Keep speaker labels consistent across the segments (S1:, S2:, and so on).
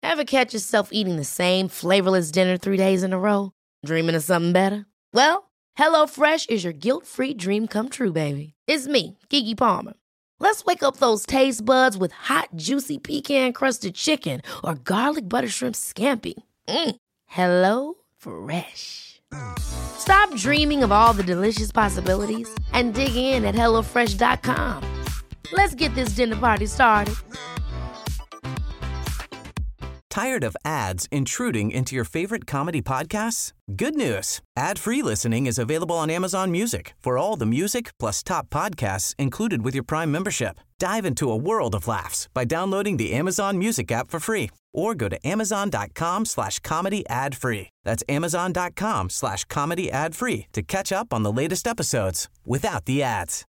S1: Ever catch yourself eating the same flavorless dinner 3 days in a row? Dreaming of something better? Well, HelloFresh is your guilt-free dream come true, baby. It's me, Keke Palmer. Let's wake up those taste buds with hot, juicy pecan-crusted chicken or garlic butter shrimp scampi. Hello Fresh. Stop dreaming of all the delicious possibilities and dig in at HelloFresh.com. Let's get this dinner party started.
S2: Tired of ads intruding into your favorite comedy podcasts? Good news. Ad-free listening is available on Amazon Music for all the music plus top podcasts included with your Prime membership. Dive into a world of laughs by downloading the Amazon Music app for free or go to amazon.com/comedy ad-free. That's amazon.com/comedy ad-free to catch up on the latest episodes without the ads.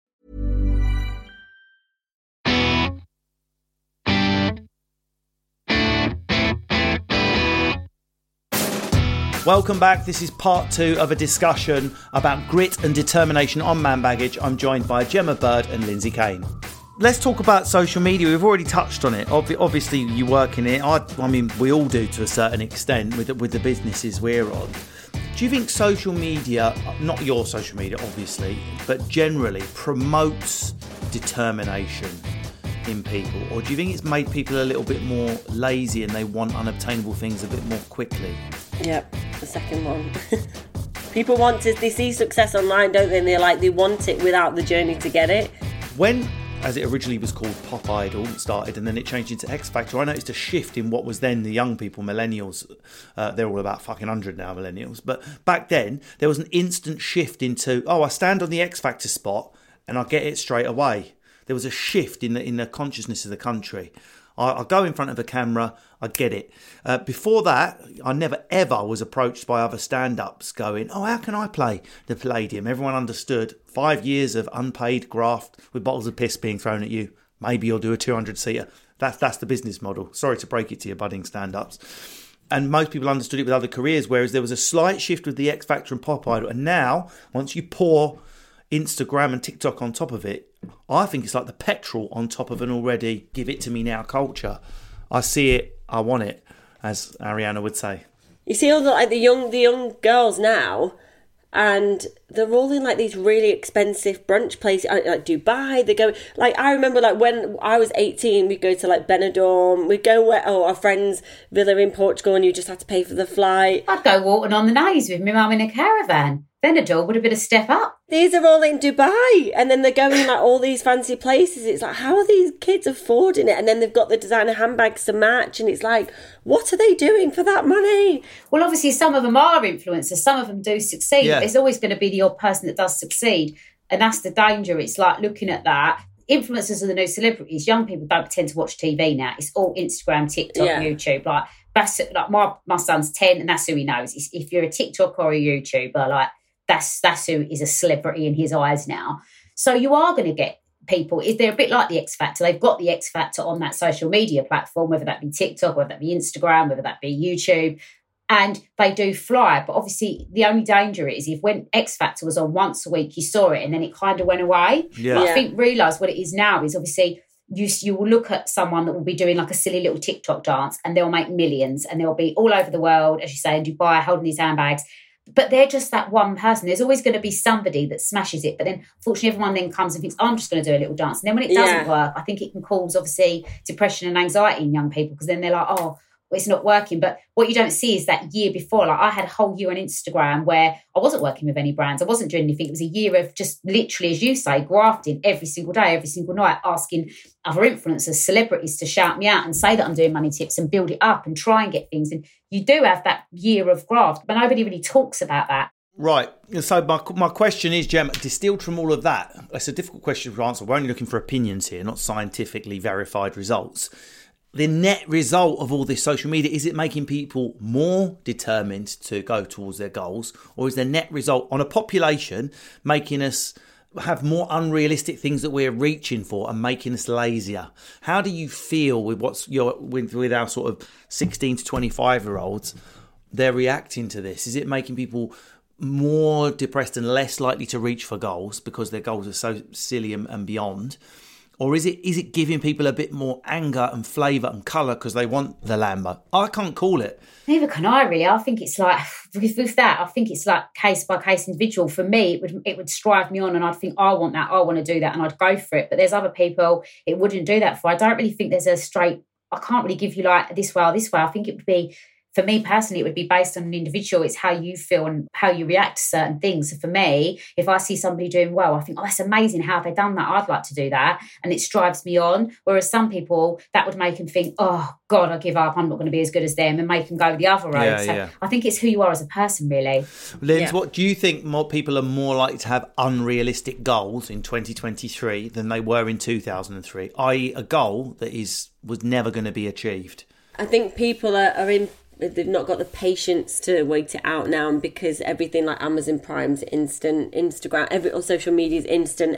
S3: Welcome back. This is part 2 of a discussion about grit and determination on Man Baggage. I'm joined by Gemma Bird and Lindsay Kane. Let's talk about social media. We've already touched on it. Obviously, you work in it. I mean, we all do to a certain extent with the businesses we're on. Do you think social media, not your social media, obviously, but generally promotes determination in people? Or do you think it's made people a little bit more lazy and they want unobtainable things a bit more quickly?
S4: Yep, the second one. People they see success online, don't they? And they want it without the journey to get it.
S3: When, as it originally was called, Pop Idol started and then it changed into X Factor, I noticed a shift in what was then the young people, millennials. They're all about fucking 100 now, millennials. But back then, there was an instant shift into, I stand on the X Factor spot and I get it straight away. There was a shift in the consciousness of the country. I go in front of a camera, I get it. Before that, I never ever was approached by other stand-ups going, how can I play the Palladium? Everyone understood 5 years of unpaid graft with bottles of piss being thrown at you. Maybe you'll do a 200-seater. That's the business model. Sorry to break it to you budding stand-ups. And most people understood it with other careers, whereas there was a slight shift with the X Factor and Pop Idol. And now, once you pour Instagram and TikTok on top of it, I think it's like the petrol on top of an already give it to me now culture. I see it, I want it, as Ariana would say.
S4: You see all the young girls now, and they're all in these really expensive brunch places, like Dubai. They go I remember when I was 18, we'd go to Benidorm. We'd go where our friend's villa in Portugal, and you just had to pay for the flight.
S5: I'd go walking on the Naze with my mum in a caravan. Benidorm would have been a step up.
S4: These are all in Dubai, and then they're going all these fancy places. It's how are these kids affording it? And then they've got the designer handbags to match, and it's what are they doing for that money?
S5: Well, obviously, some of them are influencers. Some of them do succeed.
S3: Yeah.
S5: There's always going to be the odd person that does succeed, and that's the danger. It's looking at that. Influencers are the new celebrities. Young people don't tend to watch TV now. It's all Instagram, TikTok, YouTube. That's my son's 10, and that's who he knows. If you're a TikToker or a YouTuber, that's who is a celebrity in his eyes now. So you are going to get people, they're a bit like the X Factor. They've got the X Factor on that social media platform, whether that be TikTok, whether that be Instagram, whether that be YouTube, and they do fly. But obviously the only danger is if when X Factor was on once a week, you saw it and then it kind of went away.
S3: Yeah.
S5: I think realise what it is now is obviously you will look at someone that will be doing a silly little TikTok dance and they'll make millions and they'll be all over the world, as you say, in Dubai, holding these handbags. But they're just that one person. There's always going to be somebody that smashes it. But then, fortunately, everyone then comes and thinks, I'm just going to do a little dance. And then when it doesn't work, I think it can cause, obviously, depression and anxiety in young people because then they're it's not working. But what you don't see is that year before. I had a whole year on Instagram where I wasn't working with any brands. I wasn't doing anything. It was a year of just literally, as you say, grafting every single day, every single night, asking other influencers, celebrities to shout me out and say that I'm doing money tips and build it up and try and get things. And you do have that year of graft, but nobody really talks about that.
S3: Right. So my question is, Gemma, distilled from all of that, that's a difficult question to answer. We're only looking for opinions here, not scientifically verified results. The net result of all this social media, is it making people more determined to go towards their goals? Or is the net result on a population making us have more unrealistic things that we're reaching for and making us lazier? How do you feel with with our sort of 16 to 25-year-olds, they're reacting to this? Is it making people more depressed and less likely to reach for goals because their goals are so silly and beyond? Or is it giving people a bit more anger and flavour and colour because they want the Lambo? I can't call it.
S5: Neither can I really. I think it's like, with that, I think it's like case by case individual. For me, it would strive me on and I'd think, I want that, I want to do that, and I'd go for it. But there's other people it wouldn't do that for. I don't really think there's a straight, I can't really give you like this way or this way. I think it would be, for me personally, it would be based on an individual. It's how you feel and how you react to certain things. So for me, if I see somebody doing well, I think, oh, that's amazing. How have they done that? I'd like to do that. And it drives me on. Whereas some people, that would make them think, oh, God, I give up. I'm not going to be as good as them, and make them go the other road. I think it's who you are as a person, really.
S3: Linz, what do you think more people are more likely to have unrealistic goals in 2023 than they were in 2003, i.e. a goal that was never going to be achieved?
S4: I think people they've not got the patience to wait it out now, and because everything like Amazon Prime's instant, Instagram, all social media is instant.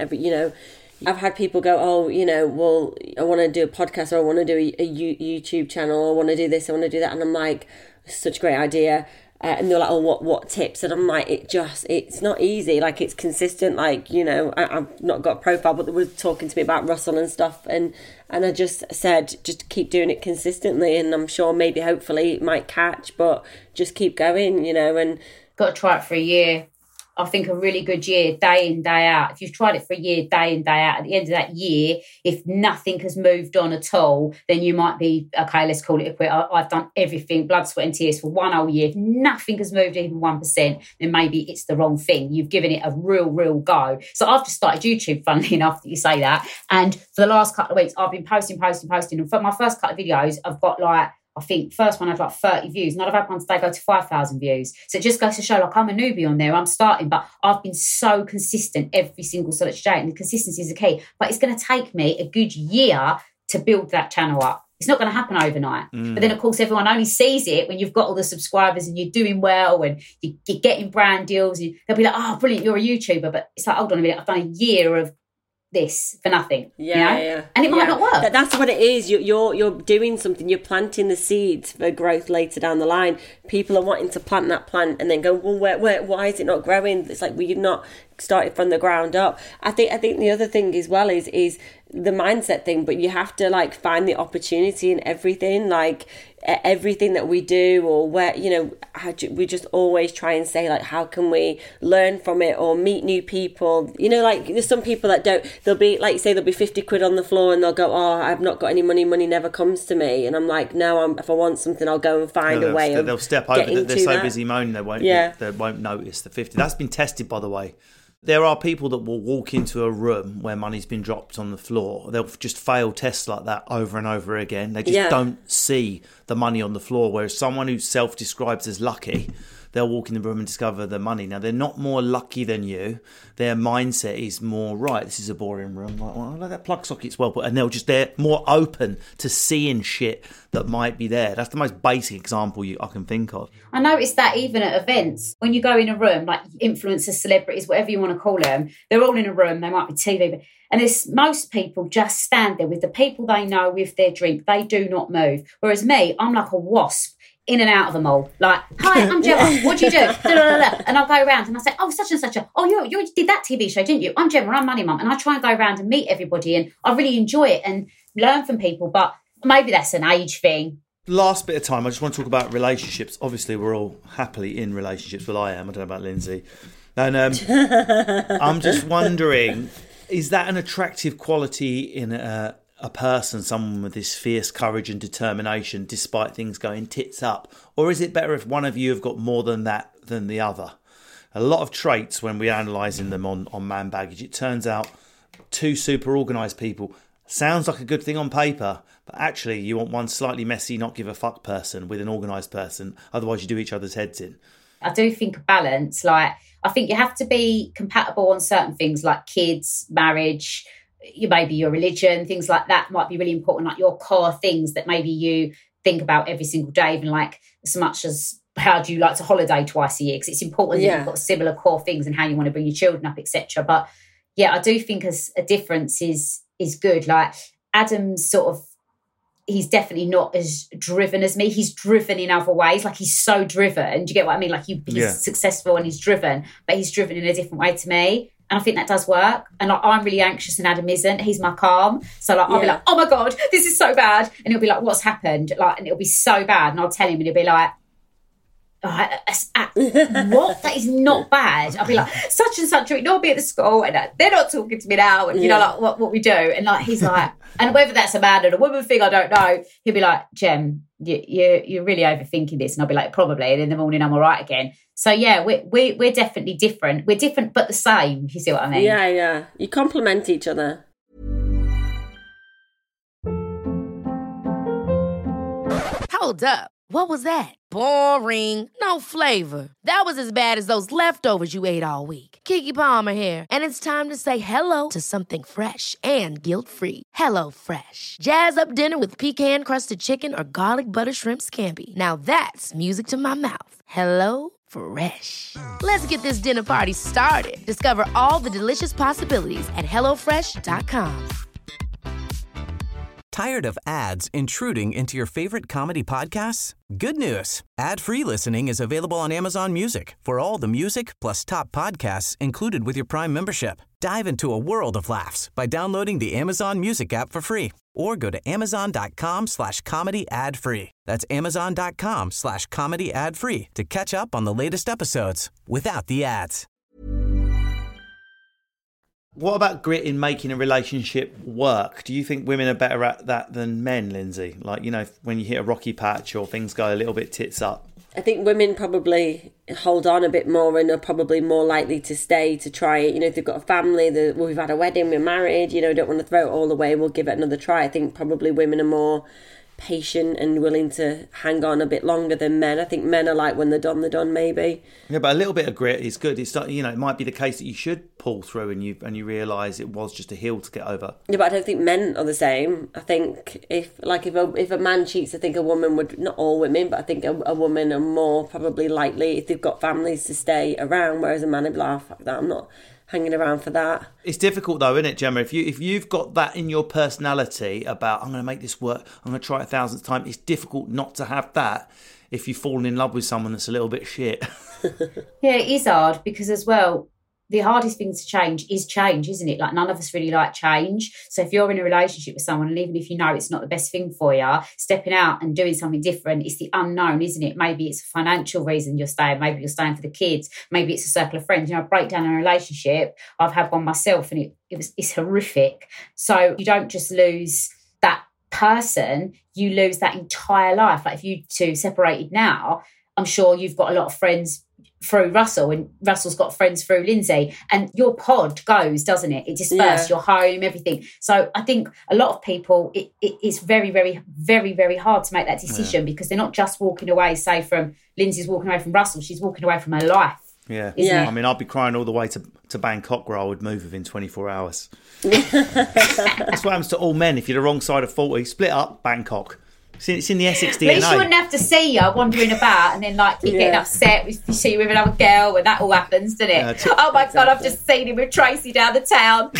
S4: I've had people go, oh, well, I want to do a podcast, or I want to do a YouTube channel, or I want to do this, I want to do that, and I'm like, such a great idea. And they're like, oh, what tips? And I'm like, it's not easy. Like, it's consistent. Like, I've not got a profile, but they were talking to me about Russell and stuff. And I just said, just keep doing it consistently. And I'm sure maybe, hopefully it might catch, but just keep going, and
S5: got to try it for a year. I think a really good year, day in, day out. If you've tried it for a year, day in, day out, at the end of that year, if nothing has moved on at all, then you might be, okay, let's call it a quit. I've done everything, blood, sweat and tears for one whole year. If nothing has moved even 1%, then maybe it's the wrong thing. You've given it a real go. So I've just started YouTube, funnily enough that you say that. And for the last couple of weeks, I've been posting. And for my first couple of videos, I've got I think first one had 30 views, and I've had one today go to 5,000 views. So it just goes to show, I'm a newbie on there, I'm starting, but I've been so consistent every single search day, and the consistency is the key. But it's going to take me a good year to build that channel up. It's not going to happen overnight. But then, of course, everyone only sees it when you've got all the subscribers and you're doing well and you're getting brand deals. And they'll be like, oh, brilliant, you're a YouTuber. But it's like, hold on a minute, I've done a year of this for nothing. And it might not work.
S4: That's what it is. You're doing something. You're planting the seeds for growth later down the line. People are wanting to plant that plant and then go, well, why is it not growing? It's like, we've not started from the ground up. I think the other thing as well is the mindset thing, but you have to find the opportunity in everything, everything that we do, or where we just always try and say how can we learn from it or meet new people. There's some people that don't, they'll be there'll be 50 quid on the floor and they'll go, oh, I've not got any money never comes to me. And I'm like, no, if I want something, I'll go and find a way.
S3: They'll step over that. They're so busy moaning they won't notice the 50. That's been tested, by the way. There are people that will walk into a room where money's been dropped on the floor. They'll just fail tests like that over and over again. They just don't see the money on the floor. Whereas someone who self-describes as lucky, they'll walk in the room and discover the money. Now, they're not more lucky than you. Their mindset is more, right, this is a boring room. That plug socket's well put. And they're more open to seeing shit that might be there. That's the most basic example I can think of.
S5: I noticed that even at events, when you go in a room, like influencers, celebrities, whatever you want to call them, they're all in a room. They might be TV, and most people just stand there with the people they know with their drink. They do not move. Whereas me, I'm like a wasp, in and out of them all. Hi, I'm Gemma. What do you do? And I'll go around and I'll say, oh, such and such you did that TV show, didn't you? I'm Gemma, I'm Money Mum. And I try and go around and meet everybody, and I really enjoy it and learn from people. But maybe that's an age thing.
S3: Last bit of time, I just want to talk about relationships. Obviously, we're all happily in relationships. Well, I am. I don't know about Lindsay. And I'm just wondering, is that an attractive quality in a person, someone with this fierce courage and determination despite things going tits up? Or is it better if one of you have got more than that than the other? A lot of traits, when we're analysing them on Man Baggage, it turns out two super organised people sounds like a good thing on paper, but actually you want one slightly messy, not give a fuck person with an organised person. Otherwise you do each other's heads in.
S5: I do think a balance. I think you have to be compatible on certain things like kids, marriage, maybe your religion, things like that might be really important, like your core things that maybe you think about every single day, even as much as how do you like to holiday twice a year, because it's important that you've got similar core things and how you want to bring your children up, etc. But I do think as a difference is good. Adam's sort of, he's definitely not as driven as me. He's driven in other ways. He's so driven. Do you get what I mean? He's successful and he's driven, but he's driven in a different way to me. And I think that does work. And like, I'm really anxious and Adam isn't. He's my calm. So like, I'll be like, oh my God, this is so bad. And he'll be like, what's happened? Like, and it'll be so bad. And I'll tell him and he'll be like, what? That is not bad. I'll be like, such and such, ignore me at the school, and they're not talking to me now, and you know, like what we do. And like, he's like, and whether that's a man and a woman thing, I don't know. He'll be like, Jem, you're really overthinking this, and I'll be like, probably. And in the morning, I'm all right again. So yeah, we're definitely different. We're different, but the same. If you see what I mean?
S4: Yeah. You complement each other.
S1: Hold up. What was that? Boring. No flavor. That was as bad as those leftovers you ate all week. Keke Palmer here. And it's time to say hello to something fresh and guilt-free. Hello Fresh. Jazz up dinner with pecan-crusted chicken or garlic butter shrimp scampi. Now that's music to my mouth. Hello Fresh. Let's get this dinner party started. Discover all the delicious possibilities at hellofresh.com.
S2: Tired of ads intruding into your favorite comedy podcasts? Good news. Ad-free listening is available on Amazon Music for all the music plus top podcasts included with your Prime membership. Dive into a world of laughs by downloading the Amazon Music app for free or go to amazon.com/comedy ad-free. That's amazon.com/comedy ad-free to catch up on the latest episodes without the ads.
S3: What about grit in making a relationship work? Do you think women are better at that than men, Lindsay? Like, you know, when you hit a rocky patch or things go a little bit tits up.
S4: I think women probably hold on a bit more and are probably more likely to stay to try it. You know, if they've got a family, we've had a wedding, we're married, you know, don't want to throw it all away, we'll give it another try. I think probably women are more patient and willing to hang on a bit longer than men. I think men are like, when they're done, maybe.
S3: Yeah, but a little bit of grit is good. It's not, you know, it might be the case that you should pull through and you realise it was just a hill to get over.
S4: Yeah, but I don't think men are the same. I think if a man cheats, I think a woman would, not all women, but I think a woman are more probably likely, if they've got families, to stay around, whereas a man would be like, oh, fuck that, I'm not hanging around for that.
S3: It's difficult though, isn't it, Gemma? If you've got that in your personality about, I'm going to make this work, I'm going to try it 1,000th time, it's difficult not to have that if you've fallen in love with someone that's a little bit shit.
S5: Yeah, it is hard because as well, the hardest thing to change is change, isn't it? Like, none of us really like change. So if you're in a relationship with someone, and even if you know it's not the best thing for you, stepping out and doing something different, it's the unknown, isn't it? Maybe it's a financial reason you're staying. Maybe you're staying for the kids. Maybe it's a circle of friends. You know, break down in a relationship. I've had one myself and it's horrific. So you don't just lose that person, you lose that entire life. Like, if you two separated now, I'm sure you've got a lot of friends through Russell, and Russell's got friends through Lindsay, and your pod goes, doesn't it? It disperses, your home, everything. So I think a lot of people, it's very, very, very, very hard to make that decision because they're not just walking away, say, from Lindsay's walking away from Russell, she's walking away from her life.
S3: Yeah.
S5: Isn't it?
S3: I mean, I'd be crying all the way to Bangkok, where I would move within 24 hours. That's what happens to all men. If you're the wrong side of 40, split up, Bangkok. It's in the Essex DNA.
S5: At least you wouldn't have to see you wandering about and then like you getting upset if you see you with another girl, and that all happens, doesn't it? Oh my God, I've just seen him with Tracy down the town.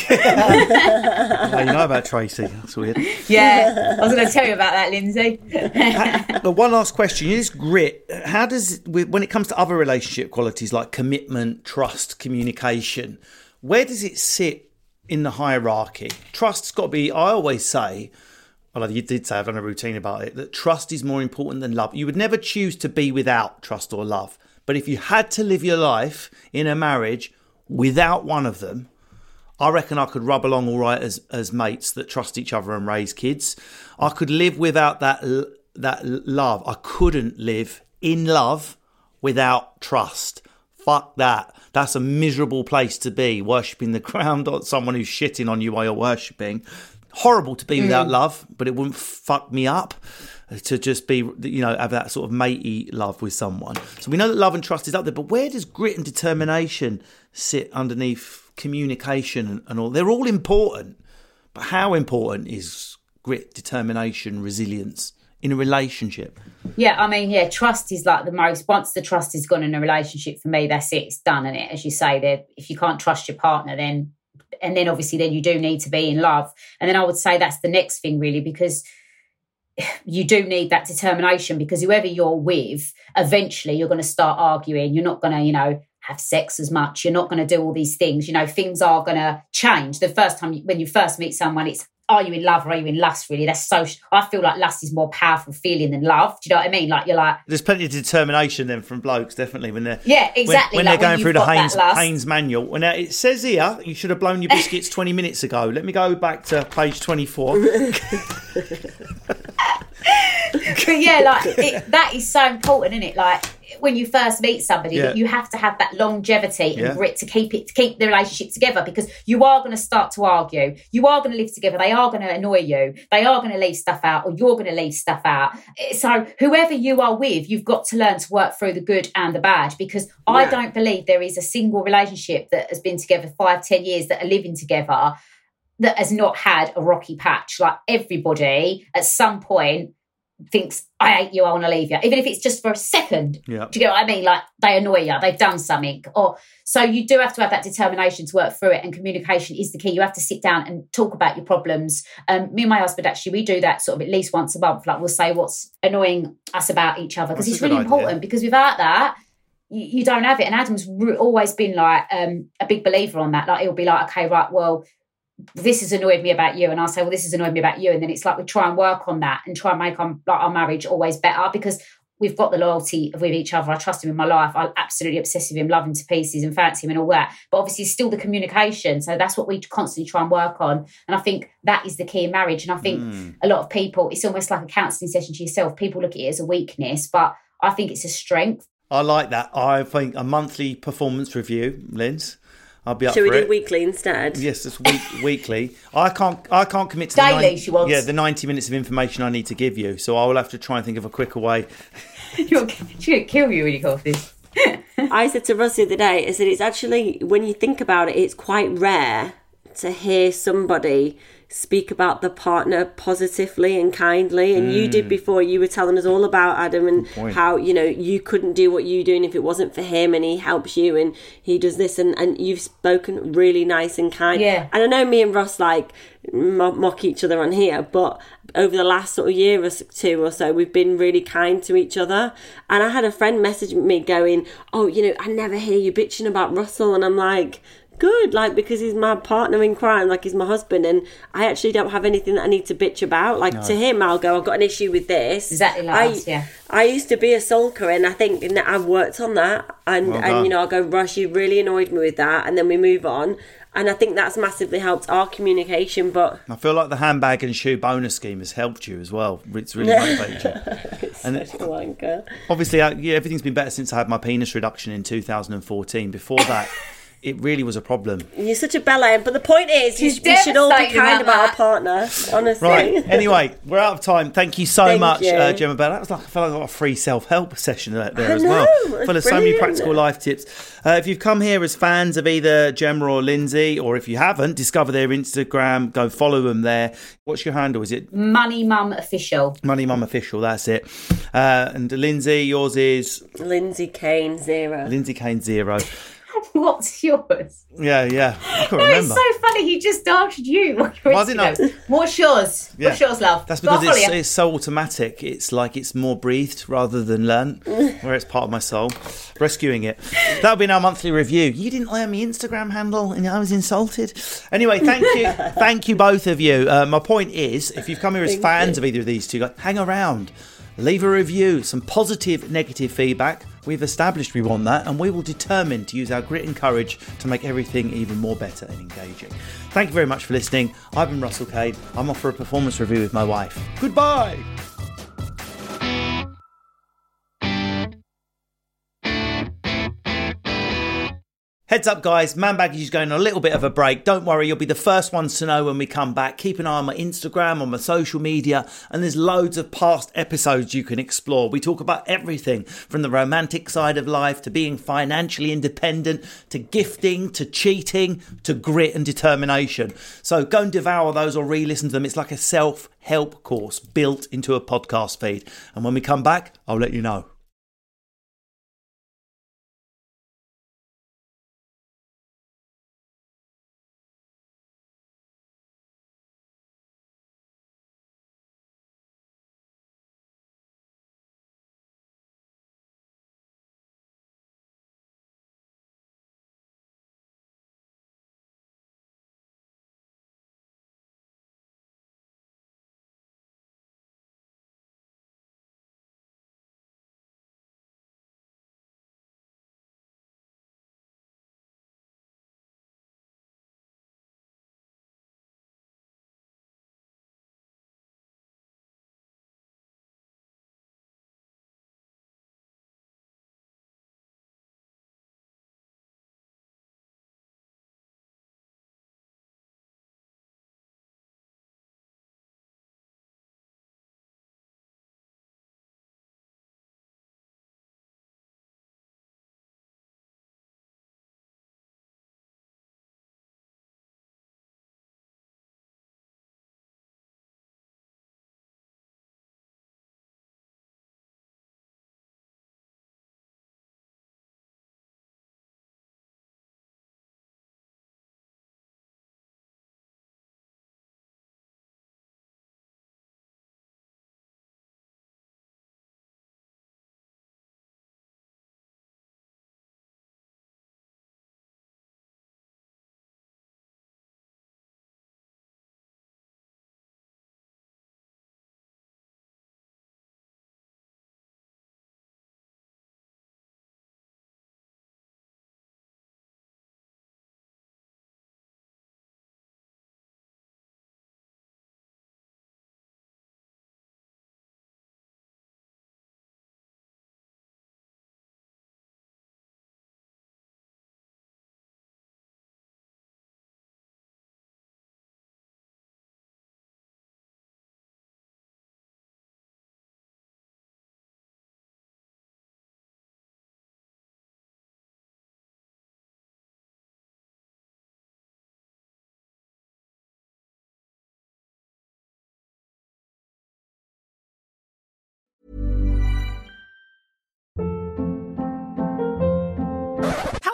S3: Oh, you know about Tracy. That's weird.
S5: Yeah, I was going to tell you about that, Lindsay.
S3: But one last question. This grit, how does, when it comes to other relationship qualities like commitment, trust, communication, where does it sit in the hierarchy? Trust's got to be, I always say, well, you did say, I've done a routine about it, that trust is more important than love. You would never choose to be without trust or love. But if you had to live your life in a marriage without one of them, I reckon I could rub along all right as mates that trust each other and raise kids. I could live without that love. I couldn't live in love without trust. Fuck that. That's a miserable place to be, worshipping the ground on someone who's shitting on you while you're worshipping. Horrible to be without love, but it wouldn't fuck me up to just be, you know, have that sort of matey love with someone. So we know that love and trust is up there, but where does grit and determination sit underneath communication and all? They're all important, but how important is grit, determination, resilience in a relationship?
S5: Yeah, I mean, trust is like the most, once the trust is gone in a relationship, for me, that's it, it's done, isn't it? As you say, that if you can't trust your partner, then obviously then you do need to be in love. And then I would say that's the next thing, really, because you do need that determination, because whoever you're with, eventually you're going to start arguing. You're not going to, have sex as much. You're not going to do all these things. You know, things are going to change. The first time when you first meet someone, it's, are you in love or are you in lust, really? That's so, I feel like lust is more powerful feeling than love. Do you know what I mean? Like, you're like...
S3: There's plenty of determination then from blokes, definitely, when they're...
S5: Yeah, exactly.
S3: When
S5: like
S3: they're going through the
S5: you've got
S3: Haynes manual. Well, now, it says here, you should have blown your biscuits 20 minutes ago. Let me go back to page 24.
S5: But yeah, like that is so important, isn't it? Like when you first meet somebody, that you have to have that longevity and grit to keep the relationship together, because you are going to start to argue. You are going to live together. They are going to annoy you. They are going to leave stuff out, or you're going to leave stuff out. So whoever you are with, you've got to learn to work through the good and the bad, because I don't believe there is a single relationship that has been together 5-10 years that are living together that has not had a rocky patch. Like everybody at some point thinks, I hate you, I want to leave you, even if it's just for a second.
S3: Yeah.
S5: Do you get what I mean? Like they annoy you, they've done something, or so you do have to have that determination to work through it, and communication is the key. You have to sit down and talk about your problems. Me and my husband, actually, we do that sort of at least once a month. Like we'll say what's annoying us about each other, because it's really important, because without that you don't have it. And Adam's always been like a big believer on that. Like he'll be like, okay, right, well, this has annoyed me about you, and I'll say, well, this has annoyed me about you, and then it's like we try and work on that and try and make our marriage always better, because we've got the loyalty with each other. I trust him in my life. I'm absolutely obsessed with him, love him to pieces and fancy him and all that, but obviously still the communication. So that's what we constantly try and work on, and I think that is the key in marriage. And I think a lot of people, it's almost like a counselling session to yourself. People look at it as a weakness, but I think it's a strength.
S3: I like that. I think a monthly performance review, Linz, I'll be up
S4: Should
S3: for
S4: we
S3: it.
S4: do weekly instead?
S3: Yes, it's weekly. I can't commit to
S5: daily. She wants.
S3: Yeah, the 90 minutes of information I need to give you. So I will have to try and think of a quicker way.
S5: She's going to kill you when you go off this.
S4: I said to Russ the other day, I said it's actually, when you think about it, it's quite rare to hear somebody speak about the partner positively and kindly. And you did before. You were telling us all about Adam and how, you know, you couldn't do what you doing if it wasn't for him, and he helps you and he does this, and you've spoken really nice and kind.
S5: Yeah.
S4: And I know me and Ross like mock each other on here, but over the last sort of year or two or so, we've been really kind to each other. And I had a friend message me going, oh, you know, I never hear you bitching about Russell. And I'm like, good, like, because he's my partner in crime, like he's my husband, and I actually don't have anything that I need to bitch about. Like to him, I'll go, I've got an issue with this.
S5: Exactly like us, yeah.
S4: I used to be a sulker, and I think that I've worked on that, and you know, I'll go, Rush, you really annoyed me with that, and then we move on. And I think that's massively helped our communication. But
S3: I feel like the handbag and shoe bonus scheme has helped you as well. It's really motivated you.
S4: It's such a wanker.
S3: Obviously, everything's been better since I had my penis reduction in 2014. Before that, it really was a problem.
S4: You're such a bella, but the point is, we should all be kind about our partner, honestly.
S3: Right. Anyway, we're out of time. Thank you so much,
S4: you.
S3: Gemma Bell. That was like, I felt like I got a free self-help session there as
S4: know,
S3: well. Full of so many practical life tips. If you've come here as fans of either Gemma or Lindsay, or if you haven't, discover their Instagram, go follow them there. What's your handle? Is it
S5: Money Mum Official?
S3: Money Mum Official, that's it. And Lindsay, yours is
S4: Lindsay Kane 0.
S3: Lindsay Kane 0.
S5: What's yours?
S3: Yeah. I can't
S5: No,
S3: remember.
S5: it's so funny. He just answered you.
S3: Well, I didn't know.
S5: What's yours?
S3: Yeah.
S5: What's yours, love?
S3: That's because it's so automatic. It's like it's more breathed rather than learnt, where it's part of my soul. Rescuing it. That'll be our monthly review. You didn't learn my Instagram handle and I was insulted. Anyway, thank you. Thank you, both of you. My point is, if you've come here as fans of either of these two, hang around. Leave a review, some positive, negative feedback. We've established we want that, and we will determine to use our grit and courage to make everything even more better and engaging. Thank you very much for listening. I've been Russell Cade. I'm off for a performance review with my wife. Goodbye. Heads up, guys, Man Baggage is going on a little bit of a break. Don't worry, you'll be the first ones to know when we come back. Keep an eye on my Instagram, on my social media, and there's loads of past episodes you can explore. We talk about everything from the romantic side of life to being financially independent, to gifting, to cheating, to grit and determination. So go and devour those or re-listen to them. It's like a self-help course built into a podcast feed. And when we come back, I'll let you know.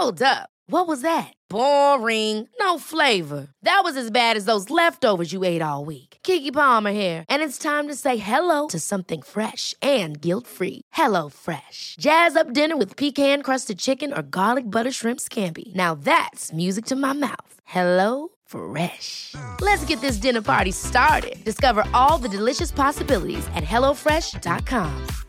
S1: Hold up. What was that? Boring. No flavor. That was as bad as those leftovers you ate all week. Keke Palmer here, and it's time to say hello to something fresh and guilt-free. Hello Fresh. Jazz up dinner with pecan-crusted chicken or garlic butter shrimp scampi. Now that's music to my mouth. Hello Fresh. Let's get this dinner party started. Discover all the delicious possibilities at HelloFresh.com.